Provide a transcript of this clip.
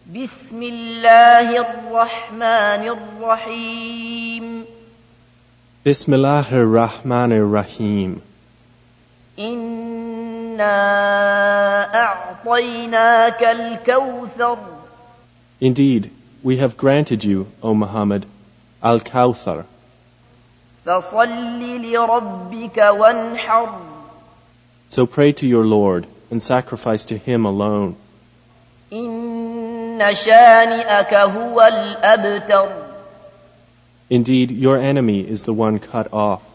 بسم الله الرحمن الرحيم Bismillahir Rahmanir Rahim. إنا أعطيناك الكوثر Indeed, we have granted you, O Muhammad, Al-Kawthar. فصل لربك وانحر So pray to your Lord and sacrifice to Him alone. إن شانئك هو الأبتر Indeed, your enemy is the one cut off.